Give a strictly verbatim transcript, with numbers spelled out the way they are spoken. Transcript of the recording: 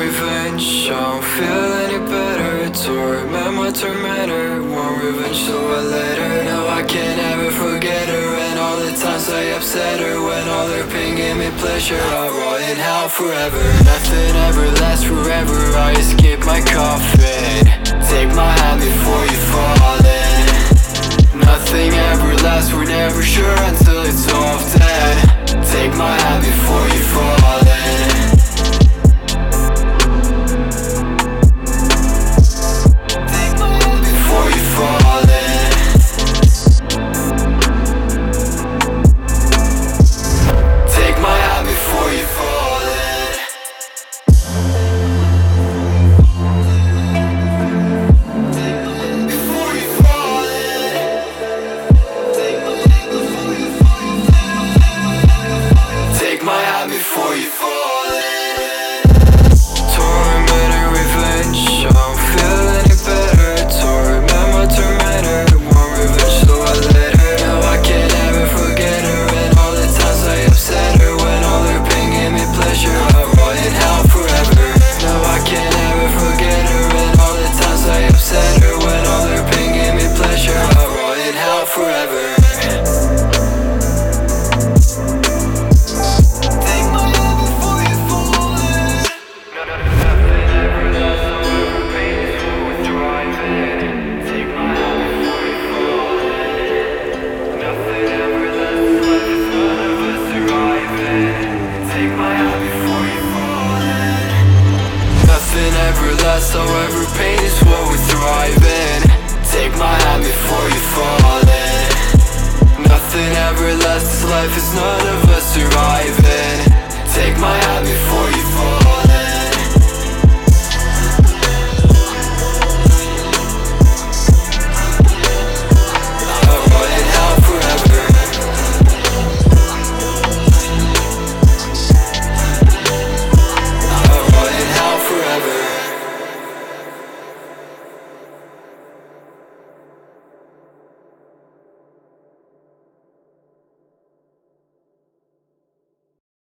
revenge, I don't feel any better. Torment my tormentor, want revenge so I let her know I can't ever forget her. And all the times I upset her, when all her pain gave me pleasure, I rot in hell forever. Nothing ever lasts forever, I escape my coffin. Take my hand before you fall in. Nothing ever lasts, we're never sure until it's all dead. Take my hand before you fall in. Before you fall in. Torment and revenge, I don't feel any better. Torment my tormentor, want revenge so I let her know I can't ever forget her. And all the times I upset her, when all her pain gave me pleasure, I rot in hell forever. No, I can't ever forget her. And all the times I upset her, when all her pain gave me pleasure, I rot in hell forever. However, pain is what we thrive in. Take my hand before you fall in. Nothing ever lasts, life is none of us surviving. Take my hand before you fall in.